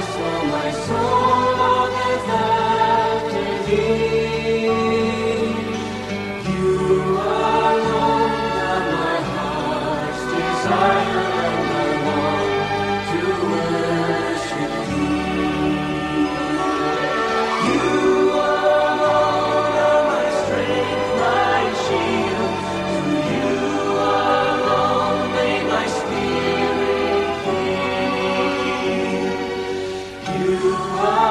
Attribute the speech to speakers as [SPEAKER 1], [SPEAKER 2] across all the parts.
[SPEAKER 1] So my soul longeth after thee. You alone are my heart's desire, and I want to worship thee. You alone are my strength, my shield. To you alone may my spirit yield. You are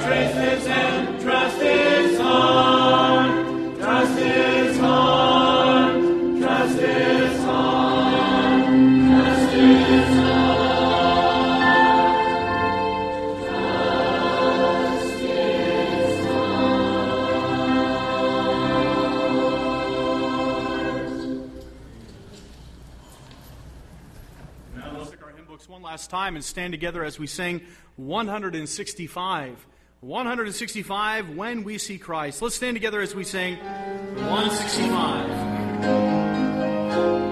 [SPEAKER 1] Trust is Him, trust is on, trust is on, trust is on, trust is on.
[SPEAKER 2] One last time and stand together as we sing 165. 165, When We See Christ. Let's stand together as we sing 165.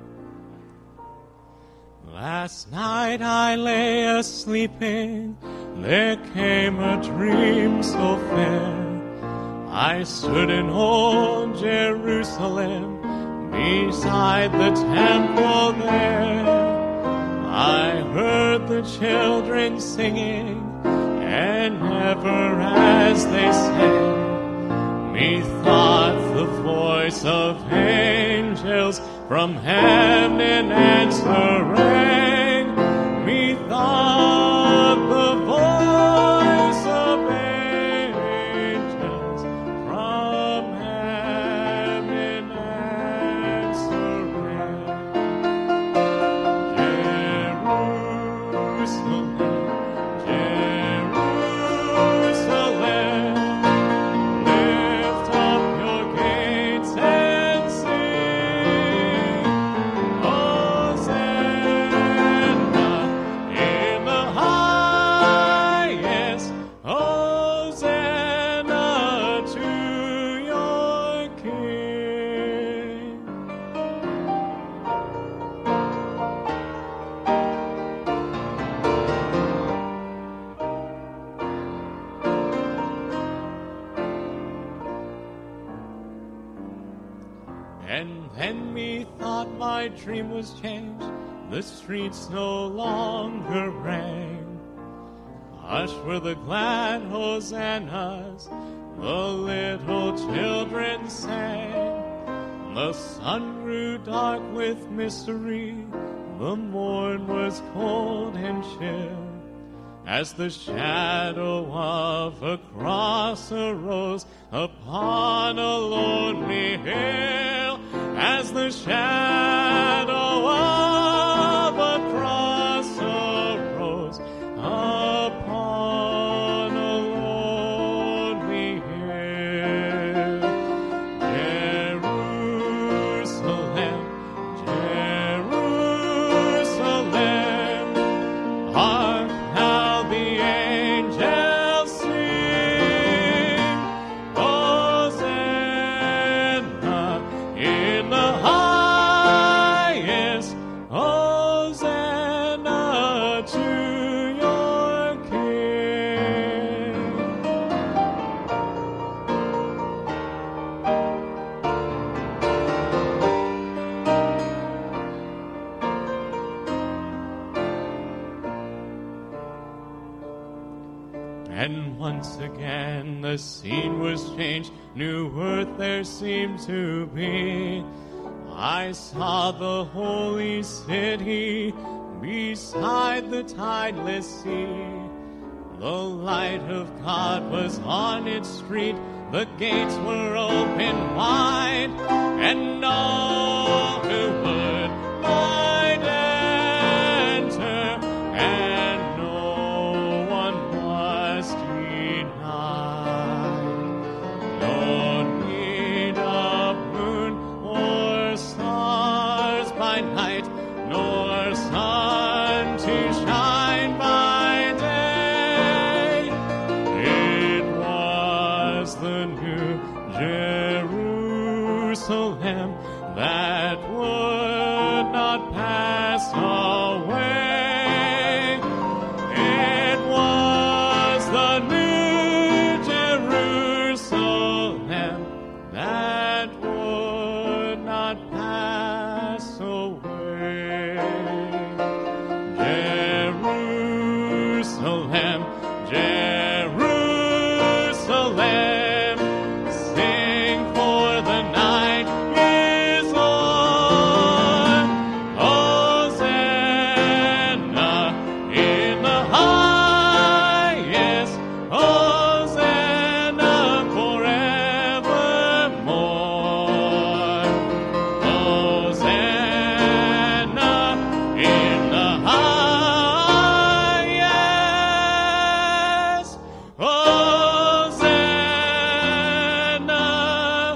[SPEAKER 3] Last night I lay a-sleeping, there came a dream so fair. I stood in old Jerusalem, beside the temple there. I heard the children singing, and ever as they sang, methought the voice of angels from heaven answering. Methought the voice of angels from heaven answering. Jerusalem, Jerusalem, lift up your gates and sing. Hosanna in the highest. Hosanna to your King. And then methought my dream was changed, the streets no longer rang. Hushed were the glad hosannas, the little children sang. The sun grew dark with mystery, the morn was cold and chill, as the shadow of a cross arose upon a lonely hill. As the shadow of a cross arose upon a lonely hill. Jerusalem, Jerusalem, hark how the angels sing. Hosanna in the highest. Hosanna to your King. And once again the scene was changed, new earth there seemed to be. I saw the holy city beside the tideless sea. The light of God was on its street, the gates were open wide, and all who would might enter, and no one was denied. No need of moon or stars by night, nor sun to shine by day. It was the new Jerusalem that would not pass away. It was the new Jerusalem that would not pass away. Jerusalem, Jerusalem, sing for the night is on. Hosanna in the highest. Hosanna forevermore. Hosanna in the highest. Hosanna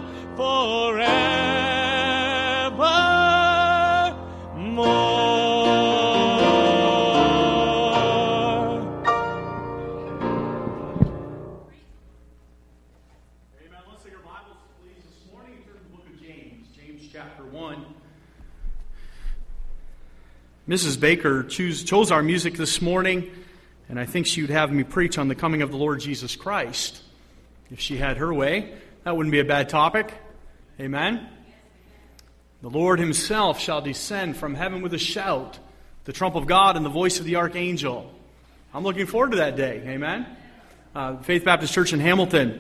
[SPEAKER 3] forevermore.
[SPEAKER 2] Amen. Let's take our Bibles, please, this morning. Turn to the book of James, James chapter 1. Mrs. Baker chose our music this morning, And I think she would have me preach on the coming of the Lord Jesus Christ. If she had her way, that wouldn't be a bad topic. Amen? The Lord himself shall descend from heaven with a shout, the trump of God and the voice of the archangel. I'm looking forward to that day. Amen? Faith Baptist Church in Hamilton,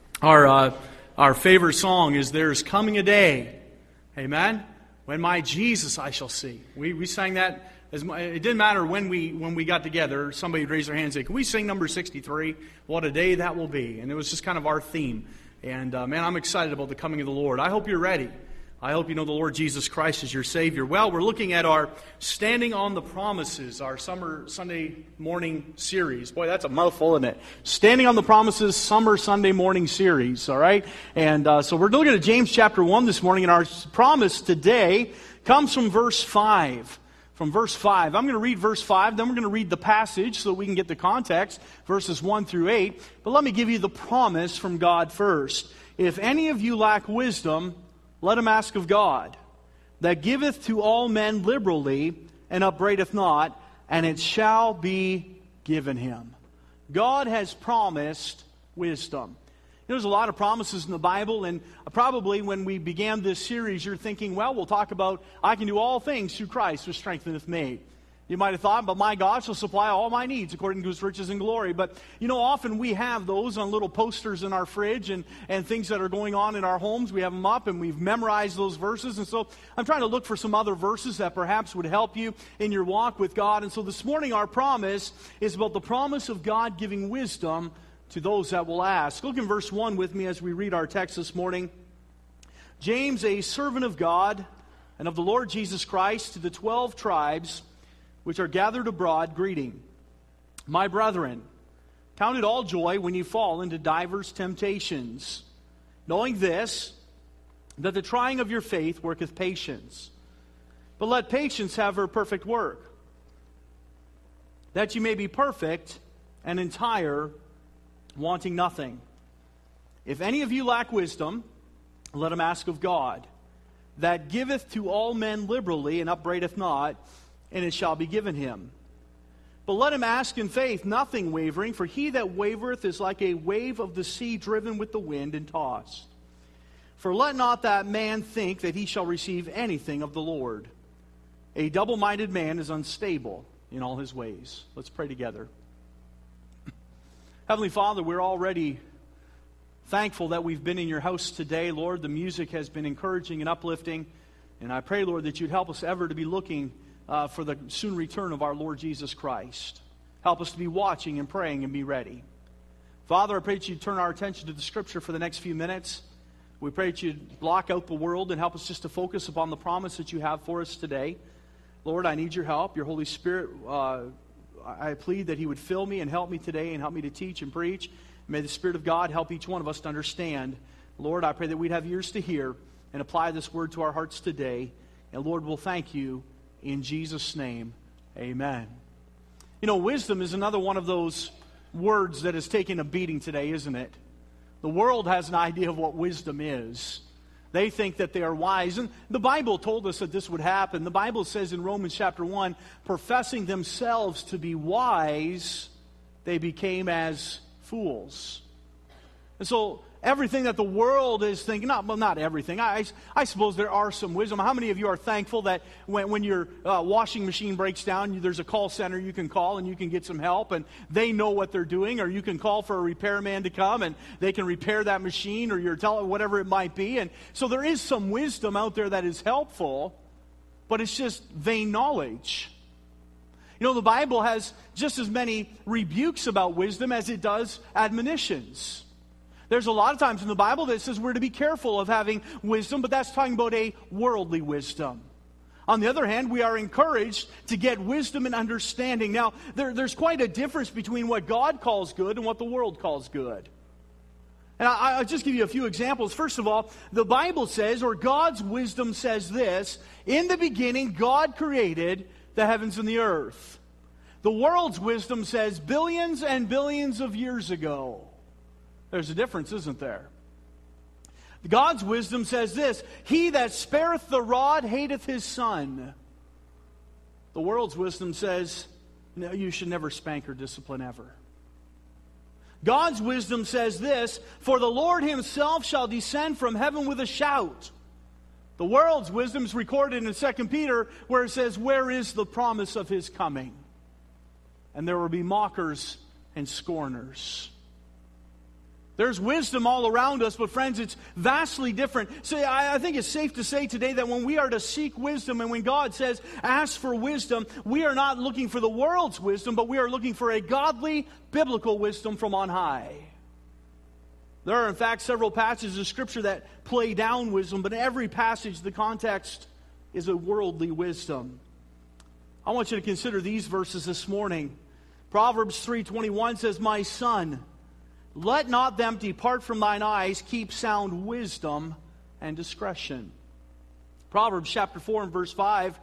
[SPEAKER 2] our favorite song is There's Coming a Day. Amen? When my Jesus I shall see. We sang that. It didn't matter when we got together. Somebody would raise their hand and say, can we sing number 63? What a day that will be. And it was just kind of our theme. And man, I'm excited about the coming of the Lord. I hope you're ready. I hope you know the Lord Jesus Christ as your Savior. Well, we're looking at our Standing on the Promises, our summer Sunday morning series. Boy, that's a mouthful, isn't it? Standing on the Promises summer Sunday morning series, all right? And so we're looking at James chapter 1 this morning, and our promise today comes from verse 5. From verse 5. I'm going to read verse 5, then we're going to read the passage so we can get the context, verses 1 through 8. But let me give you the promise from God first. If any of you lack wisdom, let him ask of God, that giveth to all men liberally, and upbraideth not, and it shall be given him. God has promised wisdom. There's a lot of promises in the Bible, and probably when we began this series, you're thinking, well, we'll talk about, I can do all things through Christ who strengtheneth me. You might have thought, but my God shall supply all my needs according to his riches and glory. But, often we have those on little posters in our fridge and things that are going on in our homes. We have them up and we've memorized those verses. And so I'm trying to look for some other verses that perhaps would help you in your walk with God. And so this morning our promise is about the promise of God giving wisdom to those that will ask. Look in verse 1 with me as we read our text this morning. James, a servant of God and of the Lord Jesus Christ, to the 12 tribes which are gathered abroad, greeting. My brethren, count it all joy when you fall into divers temptations, knowing this, that the trying of your faith worketh patience. But let patience have her perfect work, that you may be perfect and entire, wanting nothing. If any of you lack wisdom, let him ask of God, that giveth to all men liberally and upbraideth not, and it shall be given him. But let him ask in faith, nothing wavering, for he that wavereth is like a wave of the sea driven with the wind and tossed. For let not that man think that he shall receive anything of the Lord. A double-minded man is unstable in all his ways. Let's pray together. Heavenly Father, we're already thankful that we've been in your house today. Lord, the music has been encouraging and uplifting. And I pray, Lord, that you'd help us ever to be looking for the soon return of our Lord Jesus Christ. Help us to be watching and praying and be ready. Father, I pray that you'd turn our attention to the Scripture for the next few minutes. We pray that you'd block out the world and help us just to focus upon the promise that you have for us today. Lord, I need your help. Your Holy Spirit, I plead that he would fill me and help me today and help me to teach and preach. May the Spirit of God help each one of us to understand. Lord, I pray that we'd have ears to hear and apply this word to our hearts today. And Lord, we'll thank you in Jesus' name. Amen. Wisdom is another one of those words that is taking a beating today, isn't it? The world has an idea of what wisdom is. They think that they are wise. And the Bible told us that this would happen. The Bible says in Romans chapter 1, professing themselves to be wise, they became as fools. And so everything that the world is thinking, not everything. I suppose there are some wisdom. How many of you are thankful that when your washing machine breaks down, there's a call center you can call and you can get some help and they know what they're doing, or you can call for a repairman to come and they can repair that machine or whatever it might be. And so there is some wisdom out there that is helpful, but it's just vain knowledge. The Bible has just as many rebukes about wisdom as it does admonitions. There's a lot of times in the Bible that says we're to be careful of having wisdom, but that's talking about a worldly wisdom. On the other hand, we are encouraged to get wisdom and understanding. Now, there's quite a difference between what God calls good and what the world calls good. And I'll just give you a few examples. First of all, the Bible says, or God's wisdom says this, in the beginning God created the heavens and the earth. The world's wisdom says billions and billions of years ago. There's a difference, isn't there? God's wisdom says this, he that spareth the rod hateth his son. The world's wisdom says, No, you should never spank or discipline ever. God's wisdom says this, for the Lord himself shall descend from heaven with a shout. The world's wisdom is recorded in 2 Peter where it says, where is the promise of his coming? And there will be mockers and scorners. There's wisdom all around us, but friends, it's vastly different. So I think it's safe to say today that when we are to seek wisdom and when God says, ask for wisdom, we are not looking for the world's wisdom, but we are looking for a godly, biblical wisdom from on high. There are, in fact, several passages of Scripture that play down wisdom, but in every passage, the context is a worldly wisdom. I want you to consider these verses this morning. Proverbs 3:21 says, my son, let not them depart from thine eyes, keep sound wisdom and discretion. Proverbs chapter 4 and verse 5,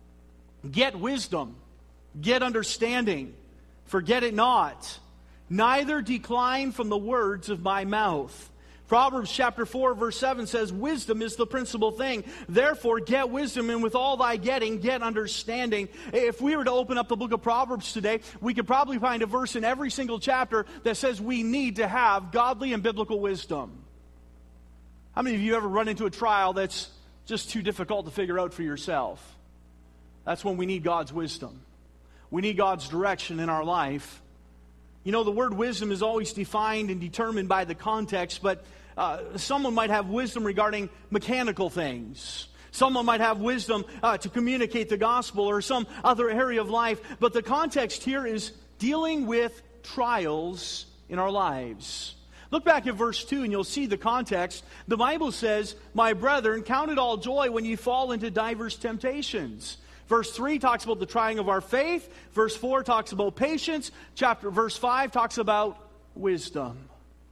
[SPEAKER 2] get wisdom, get understanding, forget it not, neither decline from the words of my mouth. Proverbs chapter 4 verse 7 says, wisdom is the principal thing. Therefore get wisdom, and with all thy getting, get understanding. If we were to open up the book of Proverbs today, we could probably find a verse in every single chapter that says we need to have godly and biblical wisdom. How many of you ever run into a trial that's just too difficult to figure out for yourself? That's when we need God's wisdom. We need God's direction in our life. You know, the word wisdom is always defined and determined by the context, but someone might have wisdom regarding mechanical things. Someone might have wisdom to communicate the gospel or some other area of life. But the context here is dealing with trials in our lives. Look back at verse 2 and you'll see the context. The Bible says, my brethren, count it all joy when ye fall into divers temptations. Verse 3 talks about the trying of our faith. Verse 4 talks about patience. Verse 5 talks about wisdom.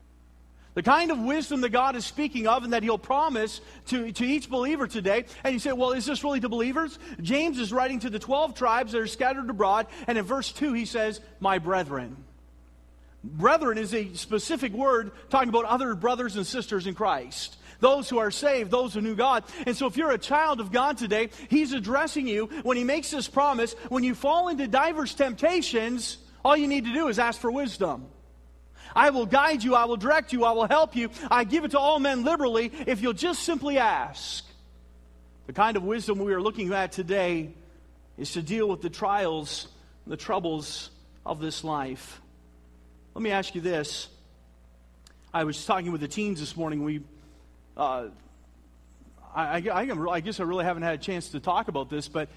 [SPEAKER 2] The kind of wisdom that God is speaking of and that He'll promise to each believer today. And you say, well, is this really to believers? James is writing to the 12 tribes that are scattered abroad. And in verse 2 he says, my brethren. Brethren is a specific word talking about other brothers and sisters in Christ. Those who are saved, those who knew God. And so if you're a child of God today, He's addressing you when He makes this promise. When you fall into diverse temptations, all you need to do is ask for wisdom. I will guide you, I will direct you, I will help you. I give it to all men liberally if you'll just simply ask. The kind of wisdom we are looking at today is to deal with the trials, the troubles of this life. Let me ask you this. I was talking with the teens this morning. I guess I really haven't had a chance to talk about this, but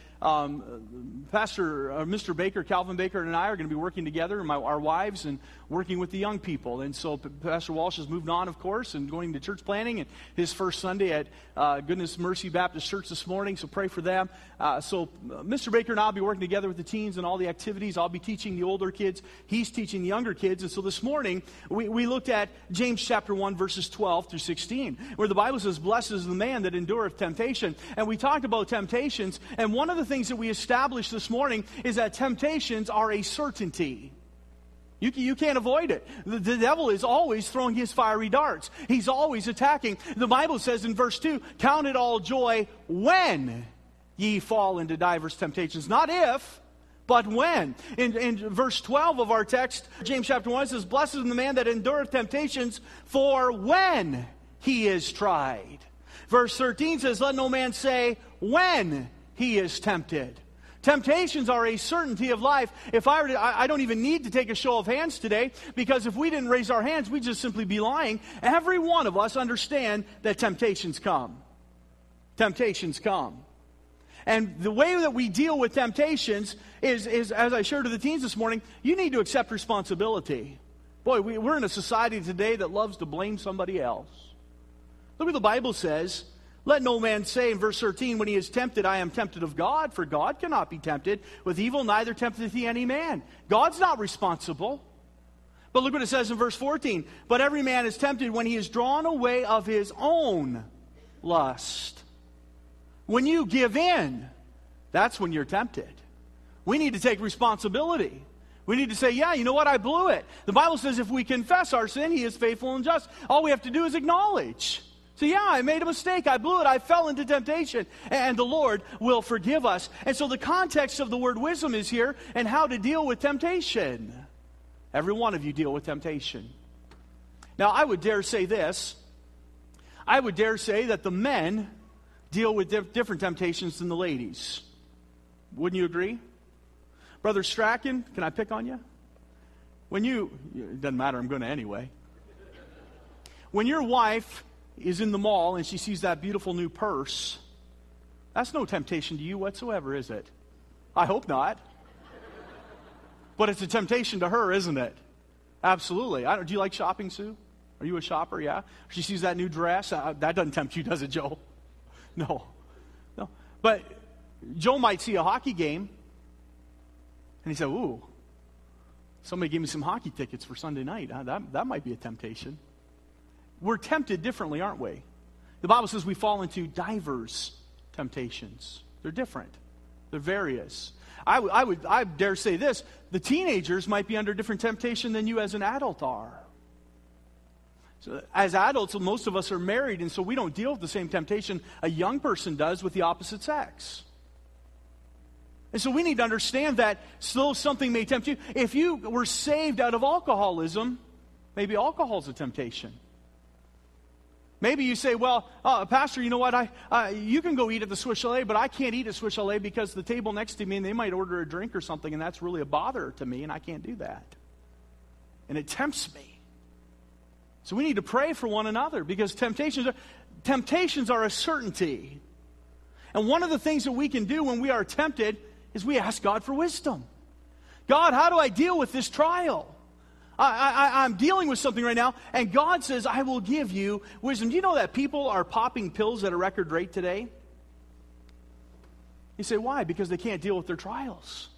[SPEAKER 2] Mr. Baker, Calvin Baker, and I are going to be working together, our wives, and working with the young people. And so Pastor Walsh has moved on, of course, and going to church planning, and his first Sunday at Goodness Mercy Baptist Church this morning, so pray for them. So Mr. Baker and I will be working together with the teens and all the activities. I'll be teaching the older kids. He's teaching the younger kids. And so this morning, we looked at James chapter 1, verses 12 through 16, where the Bible says, blessed is the man that endureth temptation. And we talked about temptations, and one of the things that we established this morning is that temptations are a certainty. You can't avoid it. The devil is always throwing his fiery darts. He's always attacking. The Bible says in verse 2, count it all joy when ye fall into diverse temptations. Not if, but when. In verse 12 of our text, James chapter 1 says, blessed is the man that endureth temptations, for when he is tried. Verse 13 says, let no man say, when he is tempted. Temptations are a certainty of life. I don't even need to take a show of hands today, because if we didn't raise our hands, we'd just simply be lying. Every one of us understand that temptations come. Temptations come. And the way that we deal with temptations is, as I shared to the teens this morning, you need to accept responsibility. Boy, we're in a society today that loves to blame somebody else. Look what the Bible says. Let no man say in verse 13, when he is tempted, I am tempted of God, for God cannot be tempted with evil, neither tempteth he any man. God's not responsible. But look what it says in verse 14. But every man is tempted when he is drawn away of his own lust. When you give in, that's when you're tempted. We need to take responsibility. We need to say, yeah, you know what, I blew it. The Bible says if we confess our sin, He is faithful and just. All we have to do is acknowledge. So yeah, I made a mistake. I blew it. I fell into temptation. And the Lord will forgive us. And so the context of the word wisdom is here and how to deal with temptation. Every one of you deal with temptation. Now, I would dare say this. I would dare say that the men deal with different temptations than the ladies. Wouldn't you agree? Brother Strachan, can I pick on you? It doesn't matter, I'm going to anyway. When your wife is in the mall and she sees that beautiful new purse, that's no temptation to you whatsoever, is it? I hope not. But it's a temptation to her, isn't it? Absolutely. Do you like shopping, Sue? Are you a shopper? Yeah. She sees that new dress. That doesn't tempt you, does it, Joe? No. But Joe might see a hockey game, and he said, ooh, somebody gave me some hockey tickets for Sunday night. That might be a temptation. We're tempted differently, aren't we? The Bible says we fall into diverse temptations. They're different. They're various. I dare say this. The teenagers might be under different temptation than you as an adult are. So as adults, most of us are married, and so we don't deal with the same temptation a young person does with the opposite sex. And so we need to understand that still something may tempt you. If you were saved out of alcoholism, maybe alcohol's a temptation. Maybe you say, well, Pastor, you know what? You can go eat at the Swiss Chalet, but I can't eat at Swiss Chalet because the table next to me, and they might order a drink or something, and that's really a bother to me, and I can't do that. And it tempts me. So we need to pray for one another because temptations are a certainty. And one of the things that we can do when we are tempted is we ask God for wisdom. God, how do I deal with this trial? I'm dealing with something right now, and God says, I will give you wisdom. Do you know that people are popping pills at a record rate today? You say, why? Because they can't deal with their trials.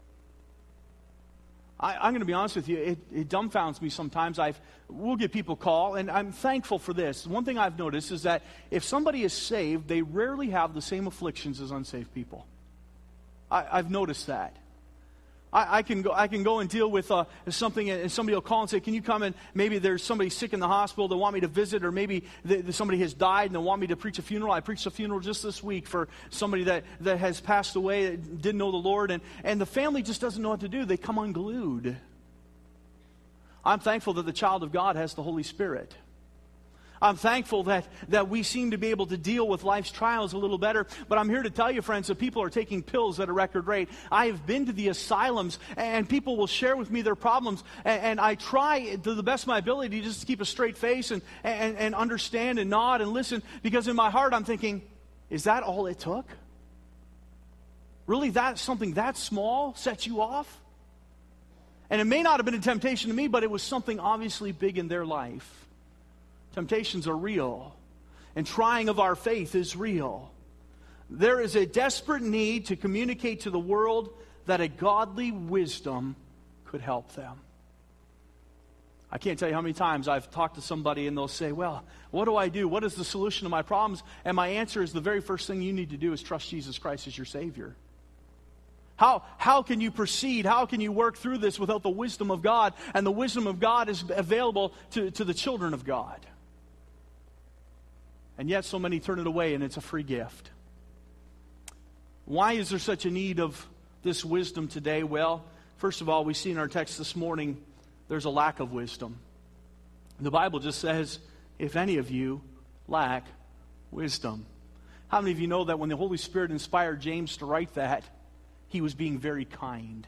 [SPEAKER 2] I'm going to be honest with you, it dumbfounds me sometimes. We'll get people call, and I'm thankful for this. One thing I've noticed is that if somebody is saved, they rarely have the same afflictions as unsaved people. I've noticed that. I can go and deal with something, and somebody will call and say, can you come, and maybe there's somebody sick in the hospital they want me to visit, or maybe somebody has died and they want me to preach a funeral. I preached a funeral just this week for somebody that has passed away, that didn't know the Lord, and the family just doesn't know what to do. They come unglued. I'm thankful that the child of God has the Holy Spirit. I'm thankful that we seem to be able to deal with life's trials a little better. But I'm here to tell you, friends, that people are taking pills at a record rate. I have been to the asylums, and people will share with me their problems. And I try to the best of my ability just to keep a straight face and understand and nod and listen. Because in my heart I'm thinking, is that all it took? Really, that something that small sets you off? And it may not have been a temptation to me, but it was something obviously big in their life. Temptations are real, and trying of our faith is real. There is a desperate need to communicate to the world that a godly wisdom could help them. I can't tell you how many times I've talked to somebody and they'll say, well, what do I do? What is the solution to my problems? And my answer is the very first thing you need to do is trust Jesus Christ as your Savior. How can you proceed? How can you work through this without the wisdom of God? And the wisdom of God is available to the children of God. And yet so many turn it away, and it's a free gift. Why is there such a need of this wisdom today? Well, first of all, we see in our text this morning, there's a lack of wisdom. The Bible just says, if any of you lack wisdom. How many of you know that when the Holy Spirit inspired James to write that, he was being very kind?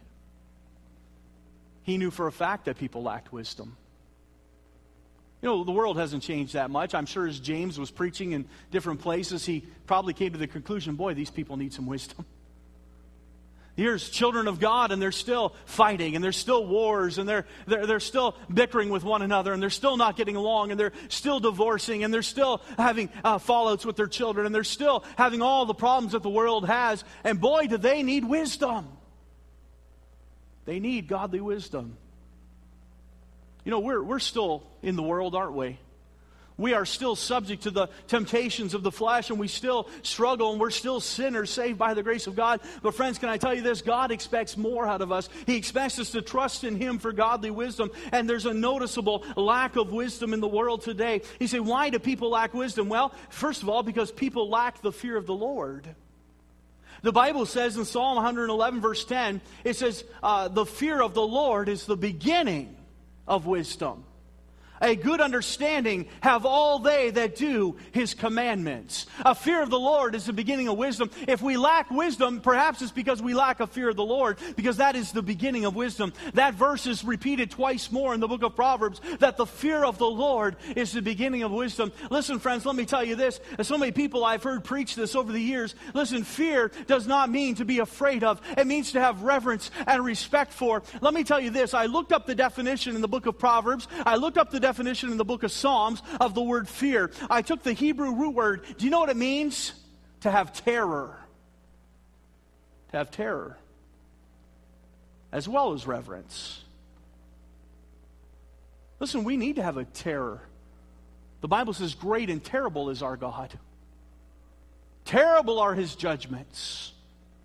[SPEAKER 2] He knew for a fact that people lacked wisdom. You know, the world hasn't changed that much. I'm sure as James was preaching in different places, he probably came to the conclusion, boy, these people need some wisdom. Here's children of God, and they're still fighting, and there's still wars, and they're still bickering with one another, and they're still not getting along, and they're still divorcing, and they're still having fallouts with their children, and they're still having all the problems that the world has. And boy, do they need wisdom. They need godly wisdom. You know, we're still in the world, aren't we? We are still subject to the temptations of the flesh, and we still struggle, and we're still sinners saved by the grace of God. But friends, can I tell you this? God expects more out of us. He expects us to trust in Him for godly wisdom, and there's a noticeable lack of wisdom in the world today. You say, why do people lack wisdom? Well, first of all, because people lack the fear of the Lord. The Bible says in Psalm 111, verse 10, it says, the fear of the Lord is the beginning of wisdom. A good understanding have all they that do His commandments. A fear of the Lord is the beginning of wisdom. If we lack wisdom, perhaps it's because we lack a fear of the Lord, because that is the beginning of wisdom. That verse is repeated twice more in the book of Proverbs, that the fear of the Lord is the beginning of wisdom. Listen, friends, let me tell you this. So many people I've heard preach this over the years. Listen, fear does not mean to be afraid of. It means to have reverence and respect for. Let me tell you this. I looked up the definition in the book of Proverbs. I looked up the definition in the book of Psalms of the word fear. I took the Hebrew root word. Do you know what it means? To have terror. To have terror. As well as reverence. Listen, we need to have a terror. The Bible says, great and terrible is our God. Terrible are His judgments.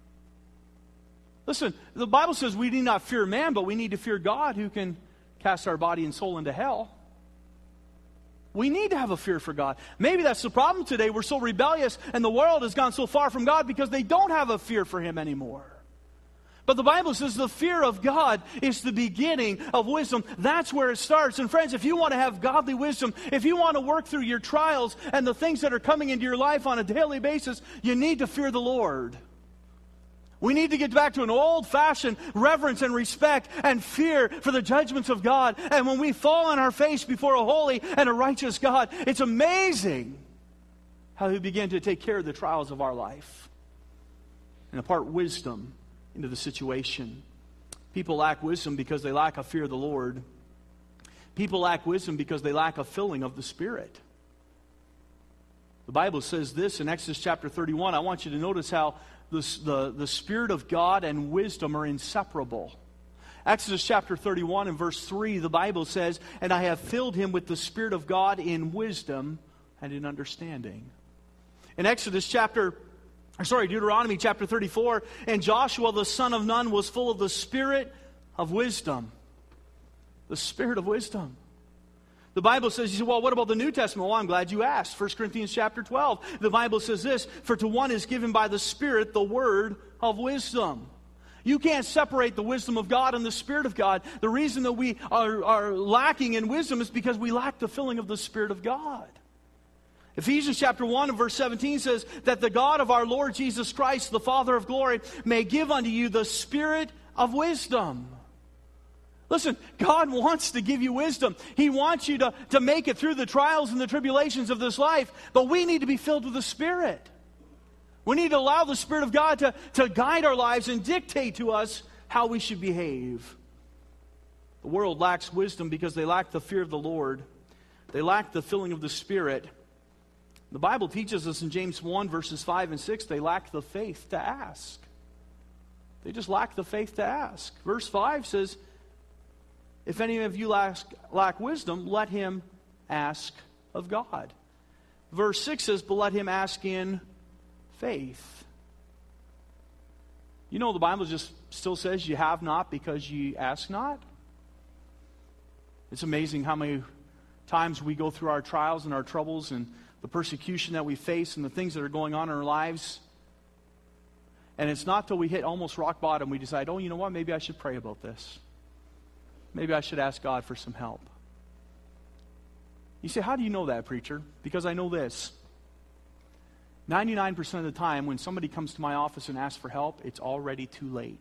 [SPEAKER 2] Listen, the Bible says we need not fear man, but we need to fear God, who can cast our body and soul into hell. We need to have a fear for God. Maybe that's the problem today. We're so rebellious, and the world has gone so far from God because they don't have a fear for Him anymore. But the Bible says the fear of God is the beginning of wisdom. That's where it starts. And friends, if you want to have godly wisdom, if you want to work through your trials and the things that are coming into your life on a daily basis, you need to fear the Lord. We need to get back to an old-fashioned reverence and respect and fear for the judgments of God. And when we fall on our face before a holy and a righteous God, it's amazing how He begin to take care of the trials of our life and impart wisdom into the situation. People lack wisdom because they lack a fear of the Lord. People lack wisdom because they lack a filling of the Spirit. The Bible says this in Exodus chapter 31. I want you to notice how the Spirit of God and wisdom are inseparable. Exodus chapter 31 and verse 3, the Bible says, and I have filled him with the Spirit of God in wisdom and in understanding. In Deuteronomy chapter 34, and Joshua the son of Nun was full of the Spirit of wisdom. The Spirit of wisdom. The Bible says, you say, well, what about the New Testament? Well, I'm glad you asked. 1 Corinthians chapter 12. The Bible says this, for to one is given by the Spirit the word of wisdom. You can't separate the wisdom of God and the Spirit of God. The reason that we are lacking in wisdom is because we lack the filling of the Spirit of God. Ephesians chapter 1 and verse 17 says that the God of our Lord Jesus Christ, the Father of glory, may give unto you the Spirit of wisdom. Listen, God wants to give you wisdom. He wants you to make it through the trials and the tribulations of this life. But we need to be filled with the Spirit. We need to allow the Spirit of God to guide our lives and dictate to us how we should behave. The world lacks wisdom because they lack the fear of the Lord. They lack the filling of the Spirit. The Bible teaches us in James 1 verses 5 and 6, they lack the faith to ask. They just lack the faith to ask. Verse 5 says, if any of you lack wisdom, let him ask of God. Verse 6 says, but let him ask in faith. You know, the Bible just still says you have not because you ask not. It's amazing how many times we go through our trials and our troubles and the persecution that we face and the things that are going on in our lives. And it's not till we hit almost rock bottom we decide, oh, you know what, maybe I should pray about this. Maybe I should ask God for some help. You say, how do you know that, preacher? Because I know this. 99% of the time when somebody comes to my office and asks for help, it's already too late.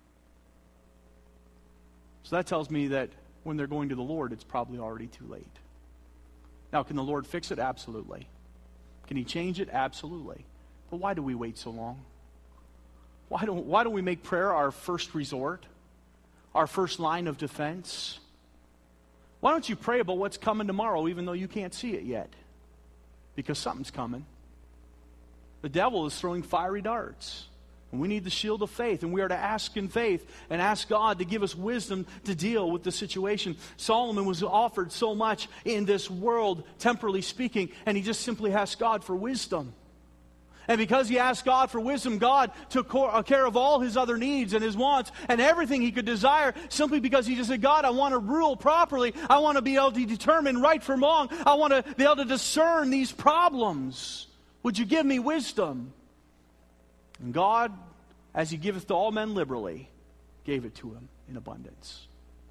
[SPEAKER 2] So that tells me that when they're going to the Lord, it's probably already too late. Now, can the Lord fix it? Absolutely. Can He change it? Absolutely. But why do we wait so long? Why don't we make prayer our first resort? Our first line of defense? Why don't you pray about what's coming tomorrow even though you can't see it yet? Because something's coming. The devil is throwing fiery darts. And we need the shield of faith, and we are to ask in faith and ask God to give us wisdom to deal with the situation. Solomon was offered so much in this world, temporally speaking, and he just simply asked God for wisdom. And because he asked God for wisdom, God took care of all his other needs and his wants and everything he could desire, simply because he just said, God, I want to rule properly. I want to be able to determine right from wrong. I want to be able to discern these problems. Would you give me wisdom? And God, as he giveth to all men liberally, gave it to him in abundance.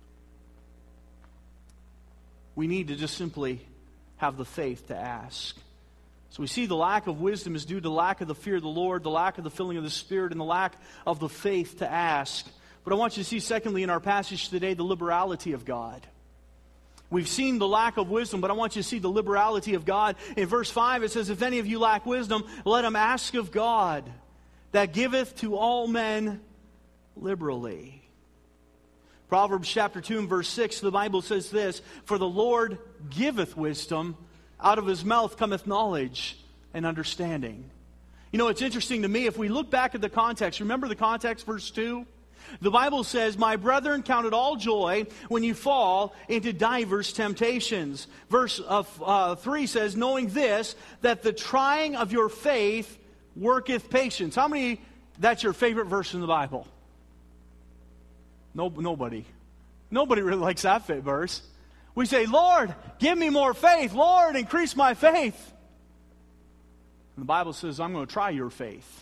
[SPEAKER 2] We need to just simply have the faith to ask. So we see the lack of wisdom is due to the lack of the fear of the Lord, the lack of the filling of the Spirit, and the lack of the faith to ask. But I want you to see, secondly, in our passage today, the liberality of God. We've seen the lack of wisdom, but I want you to see the liberality of God. In verse 5, it says, if any of you lack wisdom, let him ask of God, that giveth to all men liberally. Proverbs chapter 2 and verse 6, the Bible says this, for the Lord giveth wisdom, out of his mouth cometh knowledge and understanding. You know, it's interesting to me, if we look back at the context, remember the context, verse 2? The Bible says, my brethren, count it all joy when you fall into divers temptations. Verse 3 says, knowing this, that the trying of your faith worketh patience. How many, that's your favorite verse in the Bible? Nobody. Nobody really likes that verse. We say, Lord, give me more faith. Lord, increase my faith. And the Bible says, I'm going to try your faith.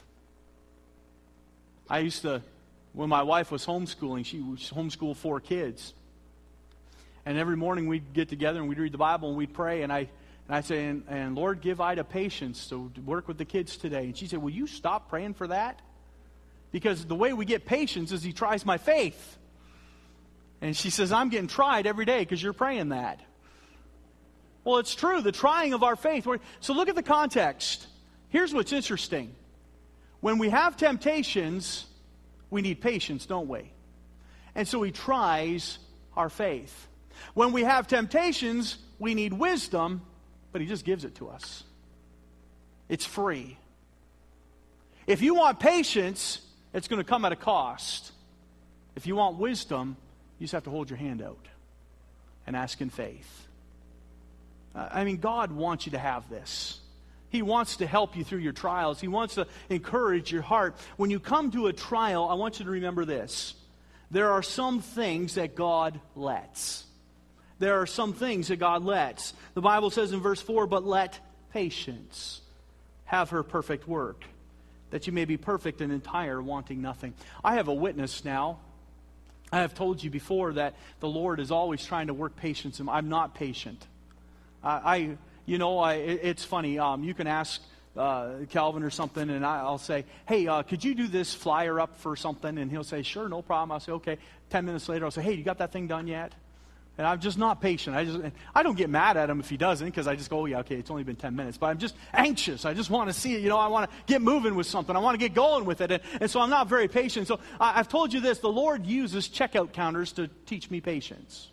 [SPEAKER 2] I used to, when my wife was homeschooling, she homeschooled 4 kids. And every morning we'd get together and we'd read the Bible and we'd pray. And I'd say, and Lord, give Ida patience to work with the kids today. And she said, will you stop praying for that? Because the way we get patience is he tries my faith. And she says, I'm getting tried every day because you're praying that. Well, it's true, the trying of our faith. So look at the context. Here's what's interesting. When we have temptations, we need patience, don't we? And so he tries our faith. When we have temptations, we need wisdom, but he just gives it to us. It's free. If you want patience, it's going to come at a cost. If you want wisdom, you just have to hold your hand out and ask in faith. God wants you to have this. He wants to help you through your trials. He wants to encourage your heart. When you come to a trial, I want you to remember this. There are some things that God lets. There are some things that God lets. The Bible says in verse 4, but let patience have her perfect work, that you may be perfect and entire, wanting nothing. I have a witness now. I have told you before that the Lord is always trying to work patience, and I'm not patient. It's funny. You can ask Calvin or something, and I'll say, hey, could you do this flyer up for something? And he'll say, sure, no problem. I'll say, okay. 10 minutes later, I'll say, hey, you got that thing done yet? And I'm just not patient. I don't get mad at him if he doesn't, because I just go, oh, yeah, okay, it's only been 10 minutes. But I'm just anxious. I just want to see it. I want to get moving with something. I want to get going with it. And so I'm not very patient. So I've told you this. The Lord uses checkout counters to teach me patience.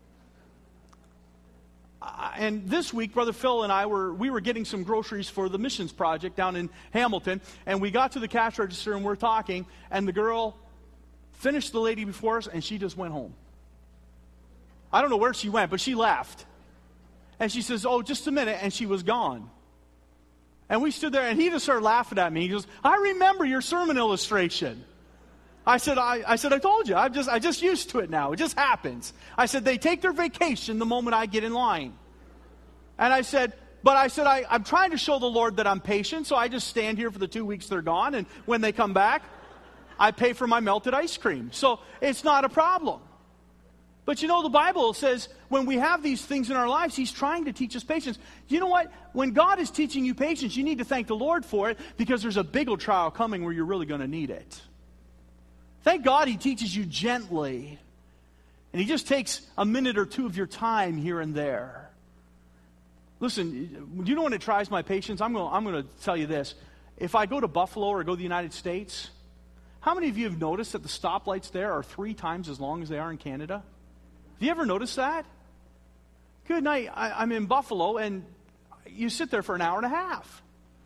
[SPEAKER 2] And this week, Brother Phil and I were getting some groceries for the missions project down in Hamilton. And we got to the cash register and we're talking. And the girl finished the lady before us and she just went home. I don't know where she went, but she left. And she says, oh, just a minute, and she was gone. And we stood there, and he just started laughing at me. He goes, I remember your sermon illustration. I said, I told you, I just used to it now. It just happens. I said, they take their vacation the moment I get in line. And I said, I'm trying to show the Lord that I'm patient, so I just stand here for the 2 weeks they're gone, and when they come back, I pay for my melted ice cream. So it's not a problem. But the Bible says when we have these things in our lives, He's trying to teach us patience. You know what? When God is teaching you patience, you need to thank the Lord for it, because there's a big old trial coming where you're really going to need it. Thank God He teaches you gently. And He just takes a minute or two of your time here and there. Listen, do you know when it tries my patience? I'm going to tell you this. If I go to Buffalo or go to the United States, how many of you have noticed that the stoplights there are 3 times as long as they are in Canada? Have you ever noticed that? Good night. I'm in Buffalo, and you sit there for an hour and a half.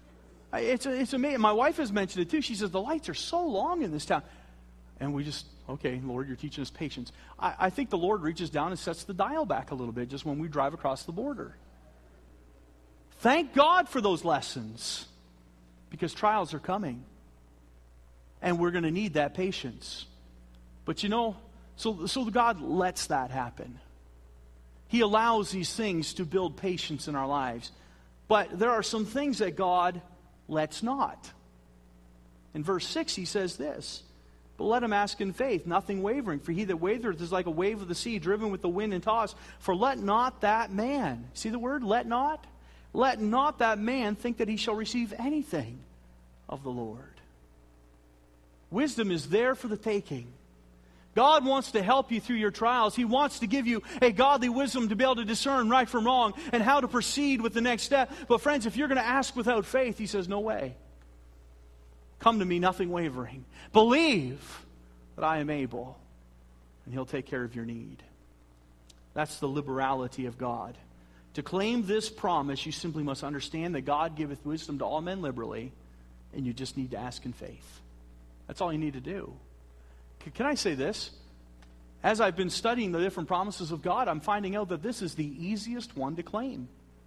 [SPEAKER 2] It's amazing. My wife has mentioned it too. She says, the lights are so long in this town. And we just, okay, Lord, you're teaching us patience. I think the Lord reaches down and sets the dial back a little bit just when we drive across the border. Thank God for those lessons, because trials are coming. And we're going to need that patience. But so God lets that happen. He allows these things to build patience in our lives. But there are some things that God lets not. In verse 6, he says this, but let him ask in faith, nothing wavering. For he that wavereth is like a wave of the sea, driven with the wind and tossed. For let not that man, see the word, let not? Let not that man think that he shall receive anything of the Lord. Wisdom is there for the taking. God wants to help you through your trials. He wants to give you a godly wisdom to be able to discern right from wrong and how to proceed with the next step. But friends, if you're going to ask without faith, he says, no way. Come to me, nothing wavering. Believe that I am able, and he'll take care of your need. That's the liberality of God. To claim this promise, you simply must understand that God giveth wisdom to all men liberally, and you just need to ask in faith. That's all you need to do. Can I say this? As I've been studying the different promises of God, I'm finding out that this is the easiest one to claim.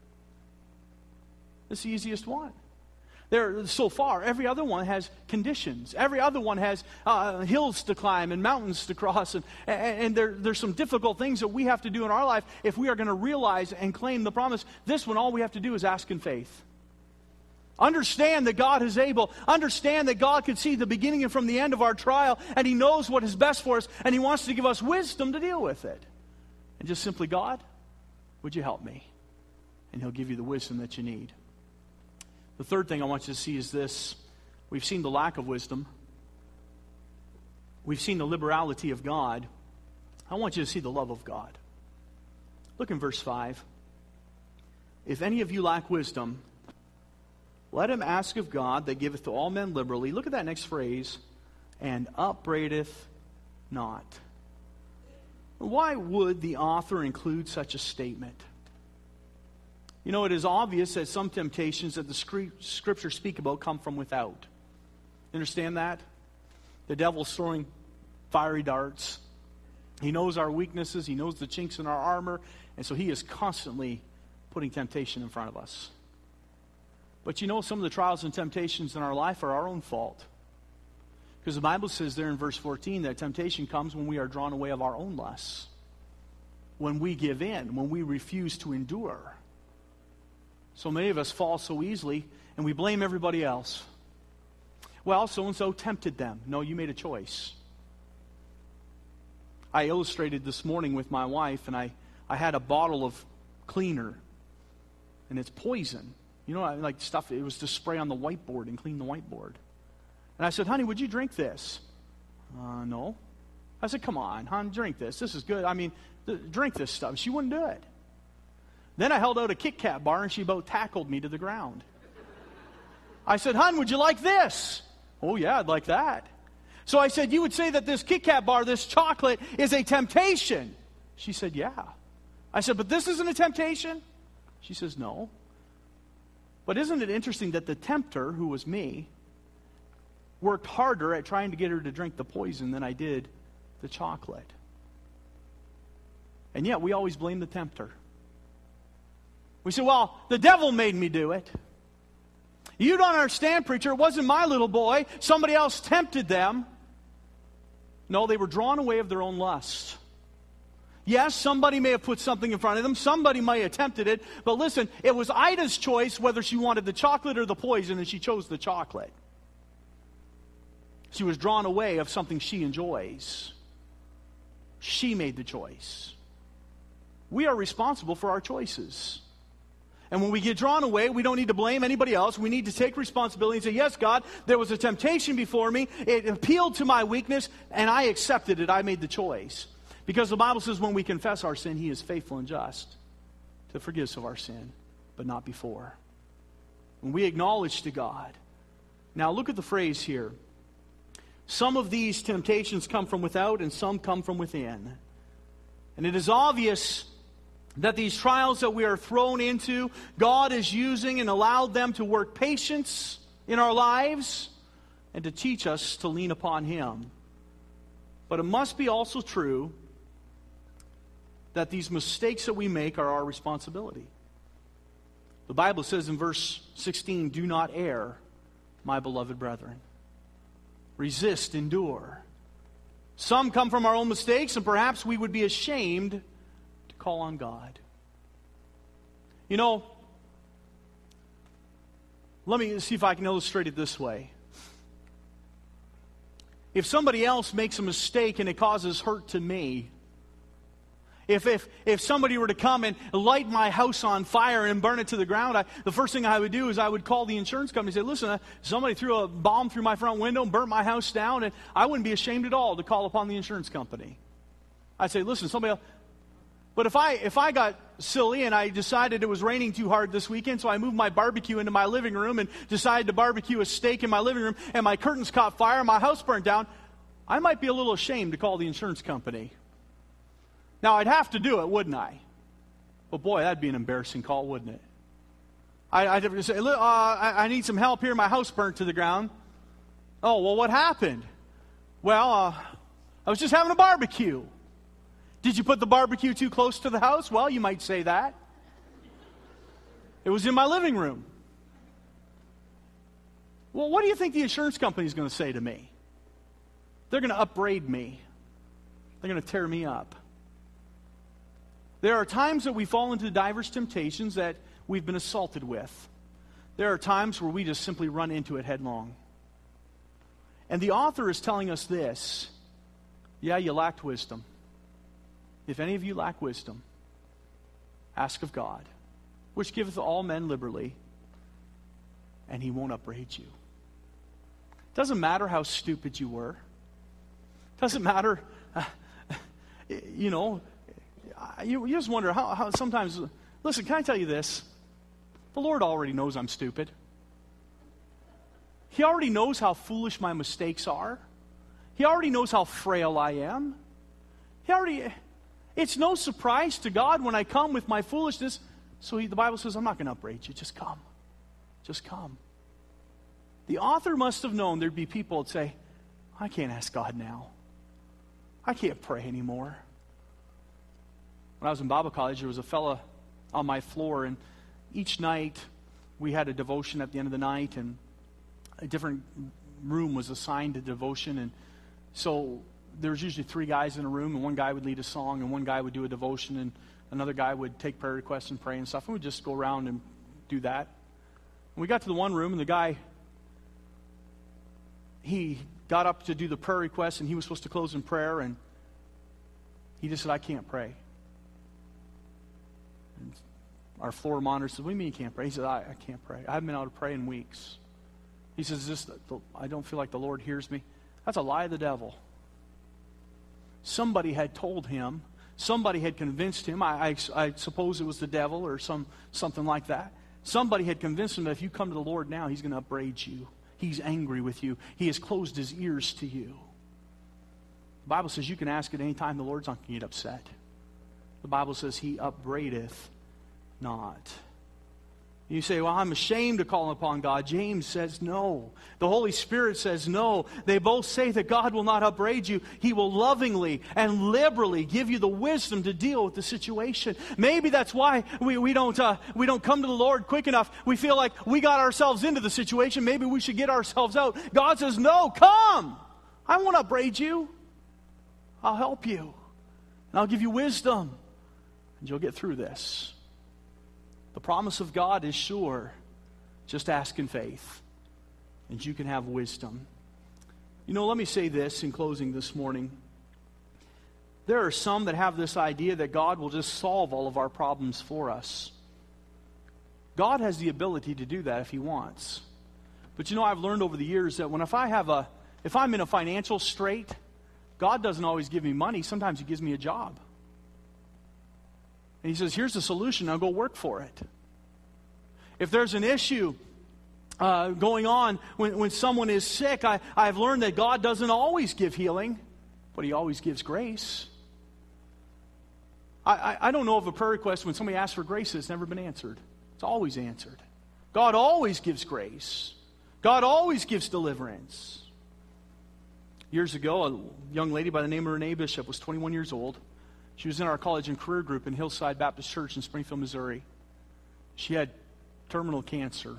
[SPEAKER 2] This is the easiest one. So far, every other one has conditions. Every other one has hills to climb and mountains to cross. And there's some difficult things that we have to do in our life if we are going to realize and claim the promise. This one, all we have to do is ask in faith. Understand that God is able. Understand that God can see the beginning and from the end of our trial, and he knows what is best for us, and he wants to give us wisdom to deal with it. And just simply, God, would you help me? And he'll give you the wisdom that you need. The third thing I want you to see is this. We've seen the lack of wisdom. We've seen the liberality of God. I want you to see the love of God. Look in verse 5. If any of you lack wisdom, let him ask of God that giveth to all men liberally. Look at that next phrase. And upbraideth not. Why would the author include such a statement? You know, it is obvious that some temptations that the Scriptures speak about come from without. You understand that? The devil's throwing fiery darts. He knows our weaknesses. He knows the chinks in our armor. And so he is constantly putting temptation in front of us. But you know, some of the trials and temptations in our life are our own fault. Because the Bible says there in verse 14 that temptation comes when we are drawn away of our own lusts. When we give in, when we refuse to endure. So many of us fall so easily and we blame everybody else. Well, so-and-so tempted them. No, you made a choice. I illustrated this morning with my wife, and I had a bottle of cleaner, and it's poison. You know, like stuff, it was to spray on the whiteboard and clean the whiteboard. And I said, honey, would you drink this? No. I said, come on, hon, drink this. This is good. I mean, drink this stuff. She wouldn't do it. Then I held out a Kit Kat bar, and she about tackled me to the ground. I said, hon, would you like this? Oh, yeah, I'd like that. So I said, you would say that this Kit Kat bar, this chocolate, is a temptation. She said, yeah. I said, but this isn't a temptation? She says, no. But isn't it interesting that the tempter, who was me, worked harder at trying to get her to drink the poison than I did the chocolate? And yet we always blame the tempter. We say, well, the devil made me do it. You don't understand, preacher. It wasn't my little boy. Somebody else tempted them. No, they were drawn away of their own lust. Yes, somebody may have put something in front of them. Somebody may have attempted it. But listen, it was Ida's choice whether she wanted the chocolate or the poison, and she chose the chocolate. She was drawn away of something she enjoys. She made the choice. We are responsible for our choices. And when we get drawn away, we don't need to blame anybody else. We need to take responsibility and say, yes, God, there was a temptation before me. It appealed to my weakness, and I accepted it. I made the choice. Because the Bible says when we confess our sin, He is faithful and just to forgive us of our sin, but not before. When we acknowledge to God. Now look at the phrase here. Some of these temptations come from without, and some come from within. And it is obvious that these trials that we are thrown into, God is using and allowed them to work patience in our lives and to teach us to lean upon Him. But it must be also true that these mistakes that we make are our responsibility. The Bible says in verse 16, "Do not err, my beloved brethren." Resist, endure. Some come from our own mistakes, and perhaps we would be ashamed to call on God. You know, let me see if I can illustrate it this way. If somebody else makes a mistake and it causes hurt to me, if somebody were to come and light my house on fire and burn it to the ground, the first thing I would do is I would call the insurance company and say, "Listen, somebody threw a bomb through my front window and burnt my house down," and I wouldn't be ashamed at all to call upon the insurance company. I'd say, "Listen, somebody else." But if I got silly and I decided it was raining too hard this weekend, so I moved my barbecue into my living room and decided to barbecue a steak in my living room, and my curtains caught fire and my house burned down, I might be a little ashamed to call the insurance company. Now, I'd have to do it, wouldn't I? But boy, that'd be an embarrassing call, wouldn't it? I'd have to say, I need some help here. My house burnt to the ground. Oh, well, what happened? Well, I was just having a barbecue. Did you put the barbecue too close to the house? Well, you might say that. It was in my living room. Well, what do you think the insurance company is going to say to me? They're going to upbraid me. They're going to tear me up. There are times that we fall into diverse temptations that we've been assaulted with. There are times where we just simply run into it headlong. And the author is telling us this. Yeah, you lacked wisdom. If any of you lack wisdom, ask of God, which giveth all men liberally, and He won't upbraid you. Doesn't matter how stupid you were. Doesn't matter, you just wonder how sometimes, listen, can I tell you this? The Lord already knows I'm stupid. He already knows how foolish my mistakes are. He already knows how frail I am. It's no surprise to God when I come with my foolishness. So the Bible says, I'm not going to upbraid you. Just come. Just come. The author must have known there'd be people that say, I can't ask God now. I can't pray anymore. When I was in Bible college, there was a fella on my floor, and each night we had a devotion at the end of the night, and a different room was assigned to devotion. And so there was usually 3 guys in a room, and one guy would lead a song, and one guy would do a devotion, and another guy would take prayer requests and pray and stuff, and we'd just go around and do that. And we got to the one room, and the guy, he got up to do the prayer request, and he was supposed to close in prayer, and he just said, I can't pray. And our floor monitor said, what do you mean you can't pray? He said, I can't pray. I haven't been able to pray in weeks. He says, I don't feel like the Lord hears me. That's a lie of the devil. Somebody had told him, somebody had convinced him, I suppose it was the devil or something like that. Somebody had convinced him that if you come to the Lord now, He's going to upbraid you. He's angry with you. He has closed His ears to you. The Bible says you can ask at any time, the Lord's not going to get upset. The Bible says He upbraideth not. You say, well, I'm ashamed to call upon God. James says no. The Holy Spirit says no. They both say that God will not upbraid you. He will lovingly and liberally give you the wisdom to deal with the situation. Maybe that's why we don't come to the Lord quick enough. We feel like we got ourselves into the situation. Maybe we should get ourselves out. God says, no, come. I won't upbraid you. I'll help you. And I'll give you wisdom. And you'll get through this. The promise of God is sure. Just ask in faith, and you can have wisdom. Let me say this in closing this morning. There are some that have this idea that God will just solve all of our problems for us. God has the ability to do that if He wants. But I've learned over the years that if I'm in a financial strait, God doesn't always give me money. Sometimes He gives me a job. And He says, here's the solution. Now go work for it. If there's an issue going on when someone is sick, I've learned that God doesn't always give healing, but He always gives grace. I don't know of a prayer request when somebody asks for grace that's never been answered. It's always answered. God always gives grace. God always gives deliverance. Years ago, a young lady by the name of Renee Bishop was 21 years old. She was in our college and career group in Hillside Baptist Church in Springfield, Missouri. She had terminal cancer.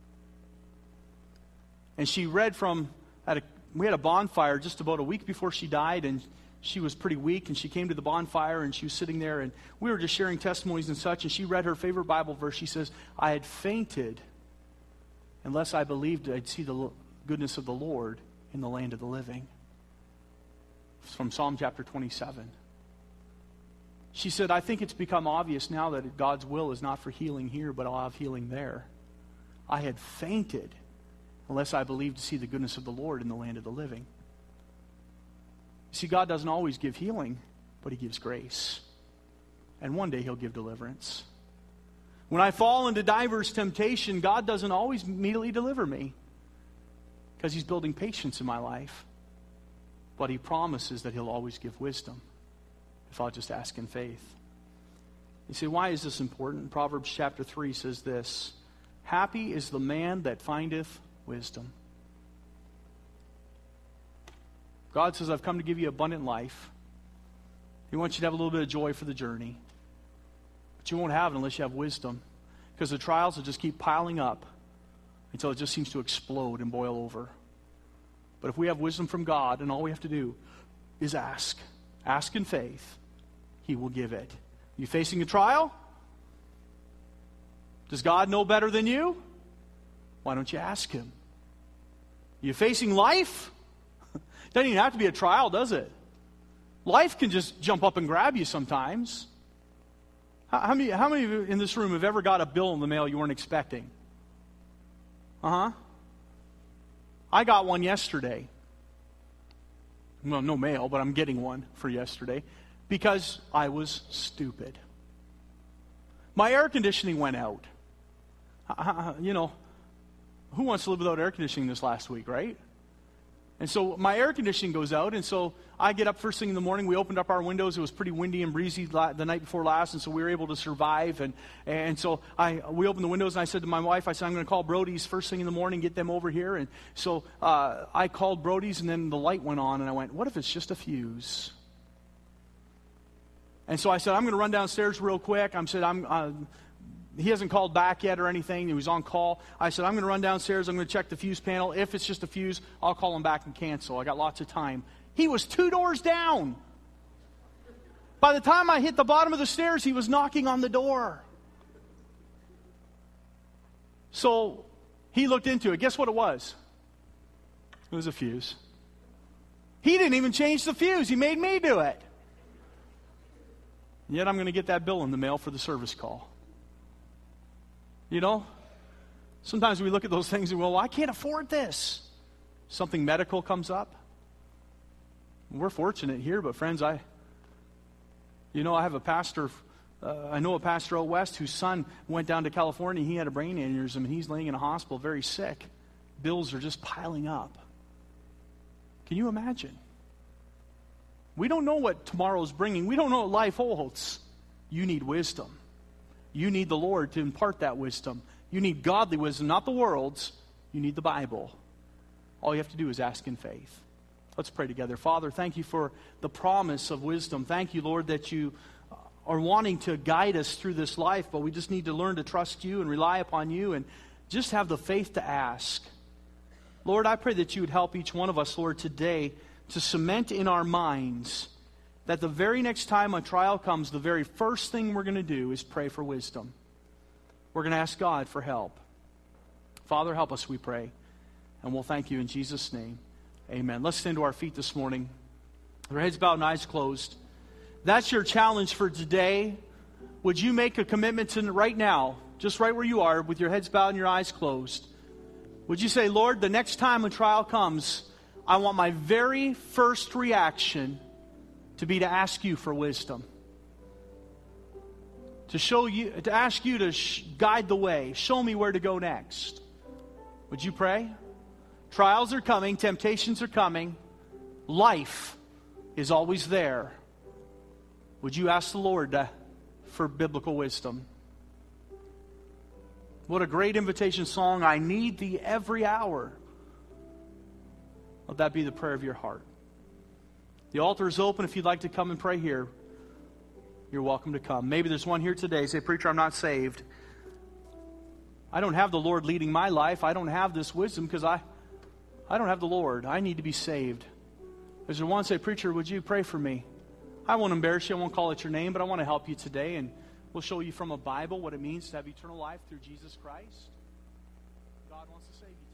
[SPEAKER 2] And she read we had a bonfire just about a week before she died, and she was pretty weak, and she came to the bonfire, and she was sitting there, and we were just sharing testimonies and such, and she read her favorite Bible verse. She says, I had fainted unless I believed I'd see the goodness of the Lord in the land of the living. It's from Psalm chapter 27. She said, I think it's become obvious now that God's will is not for healing here, but I'll have healing there. I had fainted unless I believed to see the goodness of the Lord in the land of the living. See, God doesn't always give healing, but He gives grace. And one day He'll give deliverance. When I fall into diverse temptation, God doesn't always immediately deliver me because He's building patience in my life. But He promises that He'll always give wisdom if I'll just ask in faith. You say, why is this important? Proverbs chapter 3 says this, happy is the man that findeth wisdom. God says, I've come to give you abundant life. He wants you to have a little bit of joy for the journey. But you won't have it unless you have wisdom. Because the trials will just keep piling up until it just seems to explode and boil over. But if we have wisdom from God, and all we have to do is ask. Ask in faith. He will give it. You facing a trial? Does God know better than you? Why don't you ask Him? You facing life? Doesn't even have to be a trial, does it? Life can just jump up and grab you sometimes. How many of you in this room have ever got a bill in the mail you weren't expecting? I got one yesterday. Well, no mail, but I'm getting one for yesterday because I was stupid. My air conditioning went out. Who wants to live without air conditioning this last week, right? And so my air conditioning goes out, and so I get up first thing in the morning. We opened up our windows. It was pretty windy and breezy the night before last, and so we were able to survive. And so we opened the windows, and I said to my wife, I'm going to call Brody's first thing in the morning, get them over here. And so I called Brody's, and then the light went on, and I went, what if it's just a fuse? And so I said, I'm going to run downstairs real quick. He hasn't called back yet or anything. He was on call. I said, I'm going to run downstairs. I'm going to check the fuse panel. If it's just a fuse, I'll call him back and cancel. I got lots of time. He was 2 doors down. By the time I hit the bottom of the stairs, he was knocking on the door. So he looked into it. Guess what it was? It was a fuse. He didn't even change the fuse. He made me do it. Yet I'm going to get that bill in the mail for the service call. Sometimes we look at those things and go, well, I can't afford this. Something medical comes up. We're fortunate here, but friends, I have a pastor, I know a pastor out west whose son went down to California. He had a brain aneurysm, and he's laying in a hospital very sick. Bills are just piling up. Can you imagine? We don't know what tomorrow's bringing. We don't know what life holds. You need wisdom. You need the Lord to impart that wisdom. You need godly wisdom, not the world's. You need the Bible. All you have to do is ask in faith. Let's pray together. Father, thank you for the promise of wisdom. Thank you, Lord, that you are wanting to guide us through this life, but we just need to learn to trust you and rely upon you and just have the faith to ask. Lord, I pray that you would help each one of us, Lord, today to cement in our minds that the very next time a trial comes, the very first thing we're going to do is pray for wisdom. We're going to ask God for help. Father, help us, we pray. And we'll thank you in Jesus' name. Amen. Let's stand to our feet this morning. With our heads bowed and eyes closed. That's your challenge for today. Would you make a commitment to right now, just right where you are, with your heads bowed and your eyes closed? Would you say, Lord, the next time a trial comes, I want my very first reaction to be to ask you for wisdom. To ask you to guide the way. Show me where to go next. Would you pray? Trials are coming. Temptations are coming. Life is always there. Would you ask the Lord for biblical wisdom? What a great invitation song. I need thee every hour. Let that be the prayer of your heart. The altar is open. If you'd like to come and pray here, you're welcome to come. Maybe there's one here today. Say, preacher, I'm not saved. I don't have the Lord leading my life. I don't have this wisdom because I don't have the Lord. I need to be saved. Is there one say, preacher, would you pray for me? I won't embarrass you. I won't call it your name, but I want to help you today. And we'll show you from a Bible what it means to have eternal life through Jesus Christ. God wants to save you.